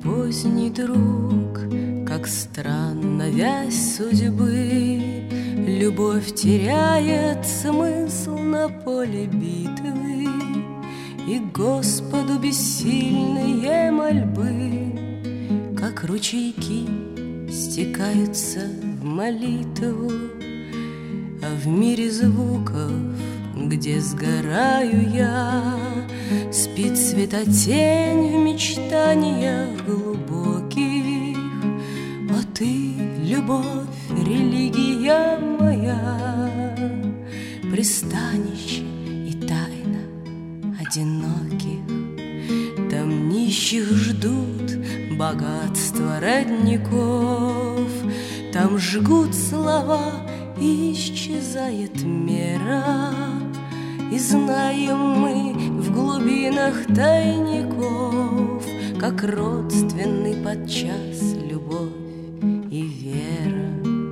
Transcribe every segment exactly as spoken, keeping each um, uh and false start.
поздний друг, как странна вязь судьбы. Любовь теряет смысл на поле битвы, и Господу бессильные мольбы, как ручейки, стекаются в молитву. А в мире звуков, где сгораю я, спит светотень в мечтаниях глубоких. О ты, любовь, религия моя, пристанище и тайна одиноких. Там нищих ждут богатства родников, там жгут слова и исчезает мера. И знаем мы в глубинах тайников, как родственны подчас любовь и вера.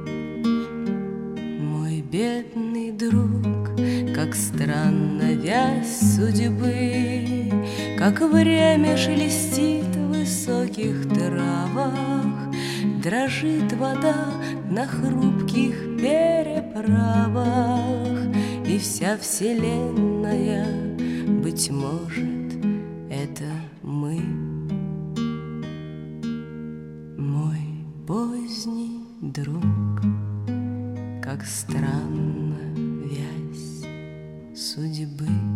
Мой бедный друг, как странна вязь судьбы, как время шелестит в высоких травах, дрожит вода на хрупких переправах, и вся вселенная, быть может, это мы. Мой поздний друг, как странна вязь судьбы.